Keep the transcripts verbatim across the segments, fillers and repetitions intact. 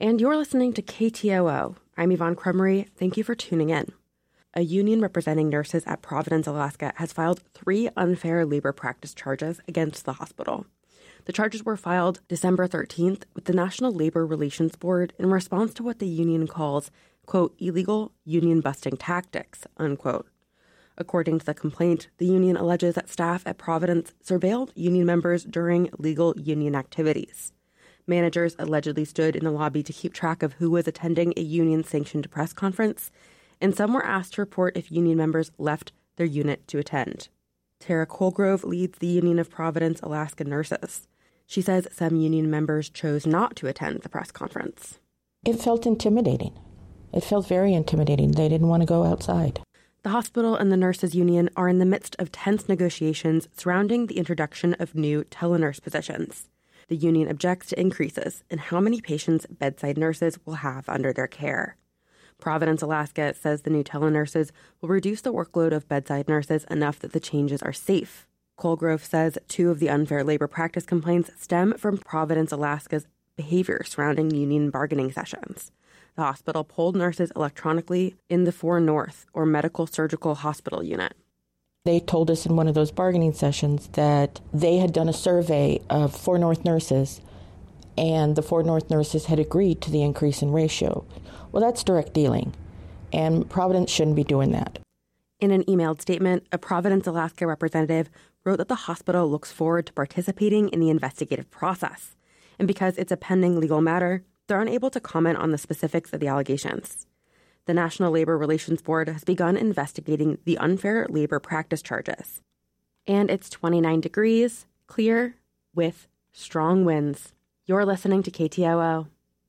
And you're listening to K T O O. I'm Yvonne Crummery. Thank you for tuning in. A union representing nurses at Providence, Alaska, has filed three unfair labor practice charges against the hospital. The charges were filed December thirteenth with the National Labor Relations Board in response to what the union calls, quote, illegal union-busting tactics, unquote. According to the complaint, the union alleges that staff at Providence surveilled union members during legal union activities. Managers allegedly stood in the lobby to keep track of who was attending a union-sanctioned press conference, and some were asked to report if union members left their unit to attend. Tara Colgrove leads the Union of Providence, Alaska Nurses. She says some union members chose not to attend the press conference. It felt intimidating. It felt very intimidating. They didn't want to go outside. The hospital and the nurses union are in the midst of tense negotiations surrounding the introduction of new telenurse positions. The union objects to increases in how many patients bedside nurses will have under their care. Providence, Alaska says the new telenurses will reduce the workload of bedside nurses enough that the changes are safe. Colgrove says two of the unfair labor practice complaints stem from Providence, Alaska's behavior surrounding union bargaining sessions. The hospital polled nurses electronically in the four North, or Medical Surgical Hospital unit. They told us in one of those bargaining sessions that they had done a survey of four North nurses, and the four North nurses had agreed to the increase in ratio. Well, that's direct dealing, and Providence shouldn't be doing that. In an emailed statement, a Providence, Alaska representative wrote that the hospital looks forward to participating in the investigative process, and because it's a pending legal matter, they're unable to comment on the specifics of the allegations. The National Labor Relations Board has begun investigating the unfair labor practice charges. And it's twenty-nine degrees, clear, with strong winds. You're listening to K T O O.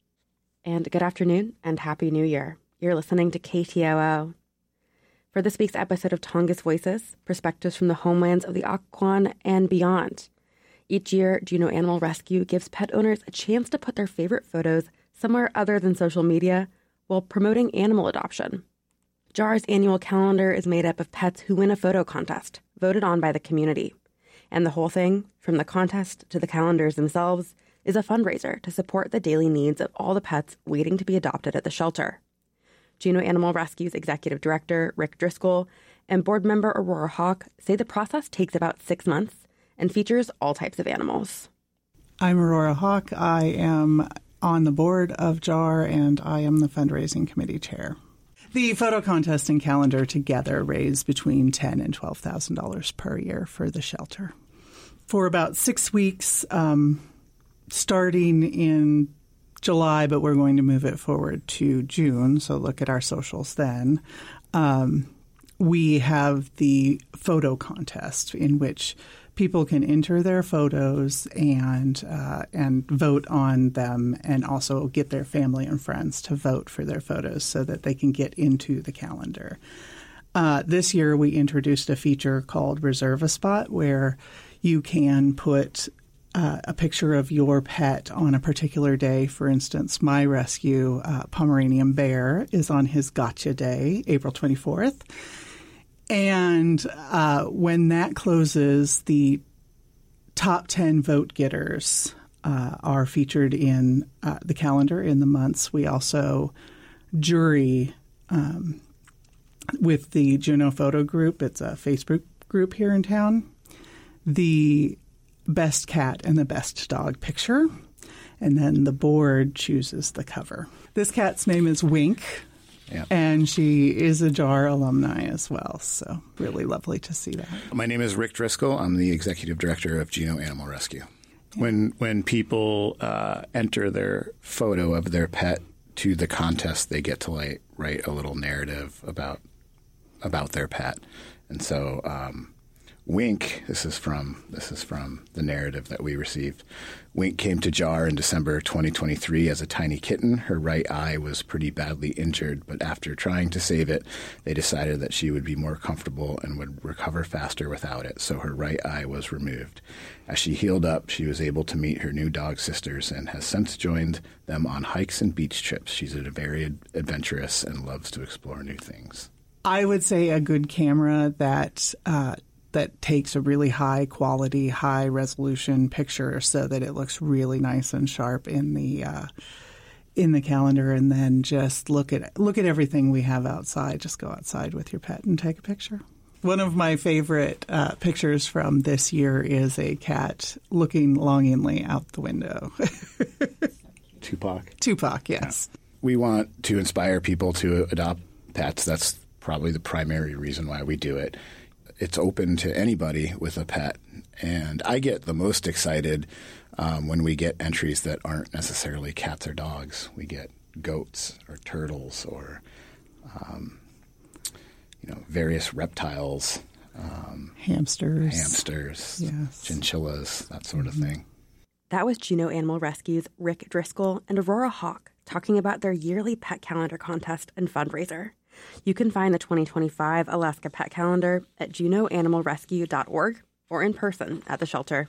And good afternoon and Happy New Year. You're listening to K T O O. For this week's episode of Tongass Voices, perspectives from the homelands of the Occoquan and beyond. Each year, Juneau Animal Rescue gives pet owners a chance to put their favorite photos somewhere other than social media while promoting animal adoption. J A R's annual calendar is made up of pets who win a photo contest, voted on by the community. And the whole thing, from the contest to the calendars themselves, is a fundraiser to support the daily needs of all the pets waiting to be adopted at the shelter. Juneau Animal Rescue's executive director, Rick Driscoll, and board member Aurora Hawk say the process takes about six months and features all types of animals. I'm Aurora Hawk. I am on the board of J A R, and I am the fundraising committee chair. The photo contest and calendar together raise between ten thousand dollars and twelve thousand dollars per year for the shelter. For about six weeks, um, starting in July, but we're going to move it forward to June, so look at our socials then. Um, we have the photo contest in which people can enter their photos and uh, and vote on them, and also get their family and friends to vote for their photos so that they can get into the calendar. Uh, this year we introduced a feature called Reserve a Spot, where you can put uh, a picture of your pet on a particular day. For instance, my rescue uh, Pomeranian Bear is on his Gotcha Day, April twenty-fourth. And uh, when that closes, the top ten vote getters uh, are featured in uh, the calendar in the months. We also jury um, with the Juneau Photo Group. It's a Facebook group here in town. The best cat and the best dog picture. And then the board chooses the cover. This cat's name is Wink. Yep. And she is a J A R alumni as well, so really lovely to see that. My name is Rick Driscoll. I'm the executive director of Juneau Animal Rescue. Yeah. When when people uh, enter their photo of their pet to the contest, they get to like, write a little narrative about about their pet. And so um, Wink, this is from this is from the narrative that we received. Wink came to J A R in December twenty twenty-three as a tiny kitten. Her right eye was pretty badly injured, but after trying to save it, they decided that she would be more comfortable and would recover faster without it, so her right eye was removed. As she healed up, she was able to meet her new dog sisters and has since joined them on hikes and beach trips. She's a very adventurous and loves to explore new things. I would say a good camera that uh, that takes a really high quality, high resolution picture so that it looks really nice and sharp in the uh, in the calendar and then just look at look at everything we have outside. Just go outside with your pet and take a picture. One of my favorite uh, pictures from this year is a cat looking longingly out the window. Tupac? Tupac, yes. Yeah. We want to inspire people to adopt pets. That's probably the primary reason why we do it. It's open to anybody with a pet. And I get the most excited um, when we get entries that aren't necessarily cats or dogs. We get goats or turtles or, um, you know, various reptiles. Um, hamsters. Hamsters, yes. Chinchillas, that sort of thing. That was Juneau Animal Rescue's Rick Driscoll and Aurora Hawk talking about their yearly pet calendar contest and fundraiser. You can find the twenty twenty-five Alaska Pet Calendar at juneau animal rescue dot org or in person at the shelter.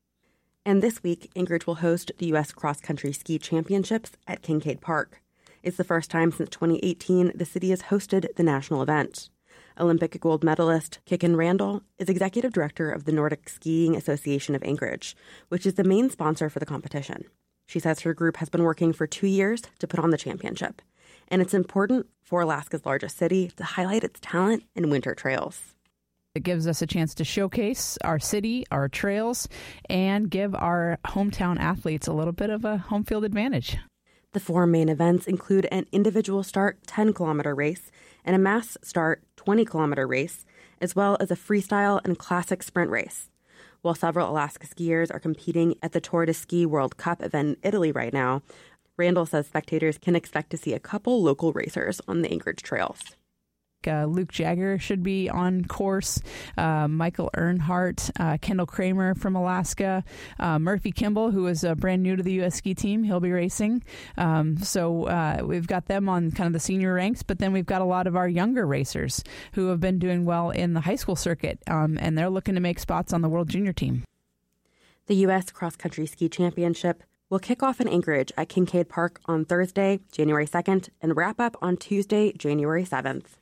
And this week, Anchorage will host the U S Cross Country Ski Championships at Kincaid Park. It's the first time since twenty eighteen the city has hosted the national event. Olympic gold medalist Kicken Randall is executive director of the Nordic Skiing Association of Anchorage, which is the main sponsor for the competition. She says her group has been working for two years to put on the championship, and it's important for Alaska's largest city to highlight its talent in winter trails. It gives us a chance to showcase our city, our trails, and give our hometown athletes a little bit of a home field advantage. The four main events include an individual start ten-kilometer race and a mass start twenty-kilometer race, as well as a freestyle and classic sprint race. While several Alaska skiers are competing at the Tour de Ski World Cup event in Italy right now, Randall says spectators can expect to see a couple local racers on the Anchorage trails. Uh, Luke Jagger should be on course, uh, Michael Earnhardt, uh, Kendall Kramer from Alaska, uh, Murphy Kimball, who is uh, brand new to the U S ski team. He'll be racing. Um, so uh, we've got them on kind of the senior ranks, but then we've got a lot of our younger racers who have been doing well in the high school circuit, um, and they're looking to make spots on the World Junior team. The U S Cross Country Ski Championship will kick off in Anchorage at Kincaid Park on Thursday, January second, and wrap up on Tuesday, January seventh.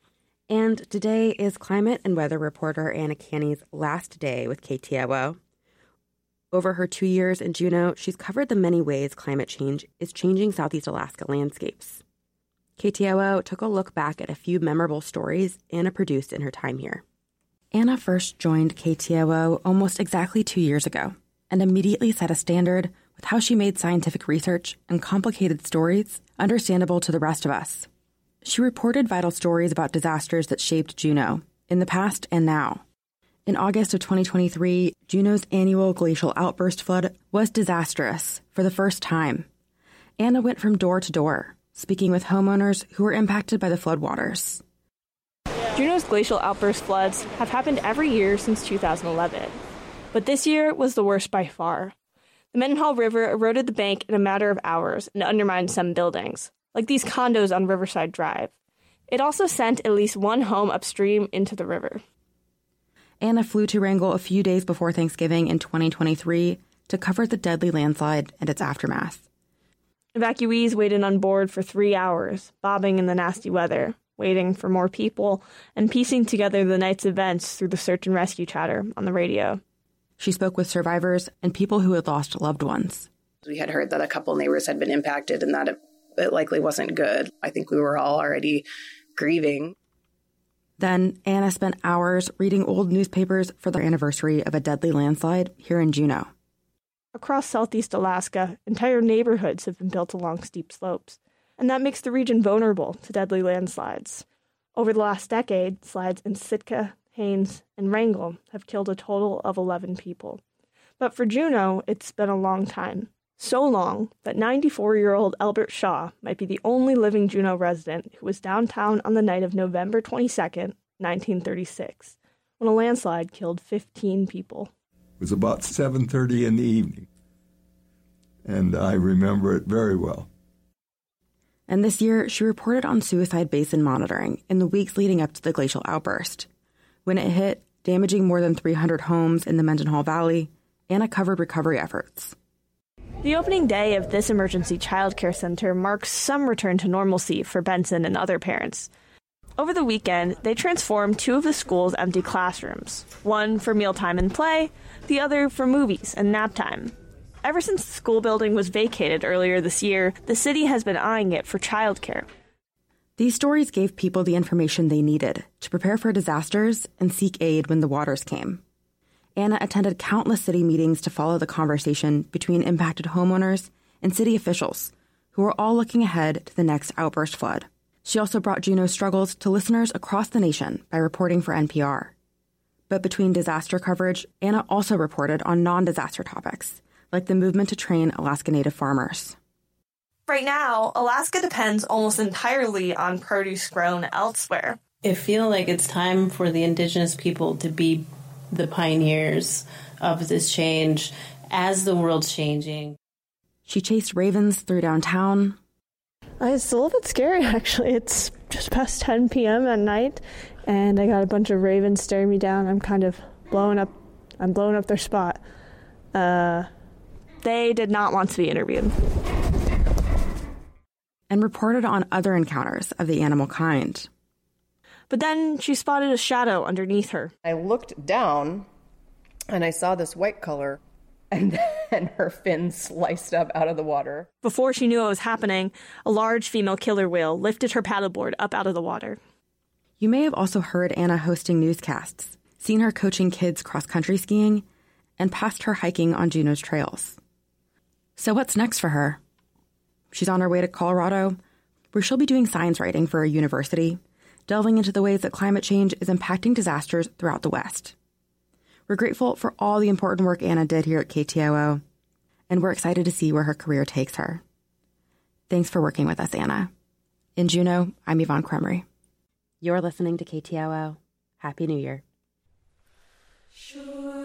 And today is climate and weather reporter Anna Canny's last day with K T O O. Over her two years in Juneau, she's covered the many ways climate change is changing Southeast Alaska landscapes. K T O O took a look back at a few memorable stories Anna produced in her time here. Anna first joined K T O O almost exactly two years ago and immediately set a standard with how she made scientific research and complicated stories understandable to the rest of us. She reported vital stories about disasters that shaped Juneau, in the past and now. In August of twenty twenty-three, Juneau's annual glacial outburst flood was disastrous for the first time. Anna went from door to door, speaking with homeowners who were impacted by the floodwaters. Juneau's glacial outburst floods have happened every year since two thousand eleven, but this year was the worst by far. The Mendenhall River eroded the bank in a matter of hours and undermined some buildings, like these condos on Riverside Drive. It also sent at least one home upstream into the river. Anna flew to Wrangell a few days before Thanksgiving in twenty twenty-three to cover the deadly landslide and its aftermath. Evacuees waited on board for three hours, bobbing in the nasty weather, waiting for more people, and piecing together the night's events through the search and rescue chatter on the radio. She spoke with survivors and people who had lost loved ones. We had heard that a couple neighbors had been impacted and that it, it likely wasn't good. I think we were all already grieving. Then Anna spent hours reading old newspapers for the anniversary of a deadly landslide here in Juneau. Across southeast Alaska, entire neighborhoods have been built along steep slopes, and that makes the region vulnerable to deadly landslides. Over the last decade, slides in Sitka, Haines, and Wrangell have killed a total of eleven people. But for Juneau, it's been a long time. So long that ninety-four-year-old Albert Shaw might be the only living Juneau resident who was downtown on the night of November twenty-second, nineteen thirty-six, when a landslide killed fifteen people. It was about seven thirty in the evening, and I remember it very well. And this year, she reported on suicide basin monitoring in the weeks leading up to the glacial outburst. When it hit, damaging more than three hundred homes in the Mendenhall Valley, Anna covered recovery efforts. The opening day of this emergency child care center marks some return to normalcy for Benson and other parents. Over the weekend, they transformed two of the school's empty classrooms, one for mealtime and play, the other for movies and nap time. Ever since the school building was vacated earlier this year, the city has been eyeing it for childcare. These stories gave people the information they needed to prepare for disasters and seek aid when the waters came. Anna attended countless city meetings to follow the conversation between impacted homeowners and city officials, who were all looking ahead to the next outburst flood. She also brought Juneau's struggles to listeners across the nation by reporting for N P R. But between disaster coverage, Anna also reported on non-disaster topics, like the movement to train Alaska Native farmers. Right now, Alaska depends almost entirely on produce grown elsewhere. I feel like it's time for the indigenous people to be the pioneers of this change as the world's changing. She chased ravens through downtown. It's a little bit scary, actually. It's just past ten p.m. at night, and I got a bunch of ravens staring me down. I'm kind of blowing up. I'm blowing up their spot. Uh, they did not want to be interviewed. And reported on other encounters of the animal kind. But then she spotted a shadow underneath her. I looked down, and I saw this white color, and then her fin sliced up out of the water. Before she knew what was happening, a large female killer whale lifted her paddleboard up out of the water. You may have also heard Anna hosting newscasts, seen her coaching kids cross-country skiing, and passed her hiking on Juneau's trails. So what's next for her? She's on her way to Colorado, where she'll be doing science writing for a university, delving into the ways that climate change is impacting disasters throughout the West. We're grateful for all the important work Anna did here at K T O O, and we're excited to see where her career takes her. Thanks for working with us, Anna. In Juneau, I'm Yvonne Cremery. You're listening to K T O O. Happy New Year. Sure.